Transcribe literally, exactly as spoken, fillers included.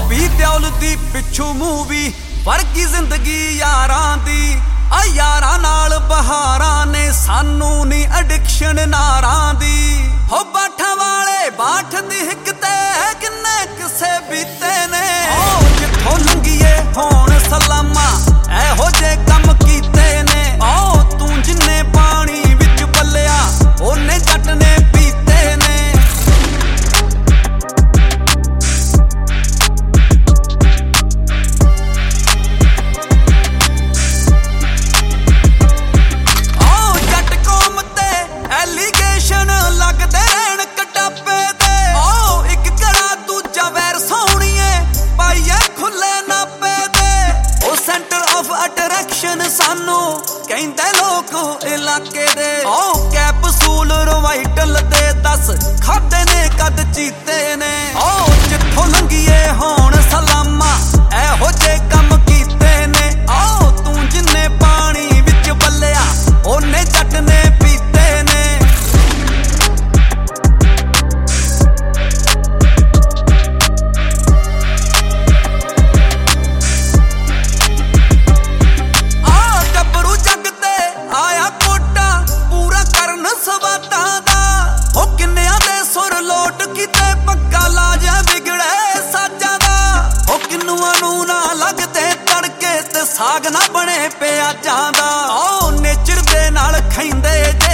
बॉबी देओल दी पिछू मूवी वर्गी जिंदगी यारां दी आ यारां नाल बहारां ने सानू नी एडिक्शन नारां दी हो बाठा वाले बाठ दी हिक ते किन्ने किसे बीते ने ओ जिथों लंघीए होण सलामा एहो जे कम कीते ने ओ तू जिन्ने पानी विच पलिया ओने जट ने पीते ने सानू कहंदे लोग इलाके दे ओ कैप्सूल रवाइटल दे दस खादे ने कद चीते ने ओ जिथों लंघीए होण सलामा एहो जे कम कीते ने ओ तू जिन्ने पानी विच बल्लिया ओने जट ने पीते ने साग ना बने प्याजां दा ओ नेचर दे नाल खैंदे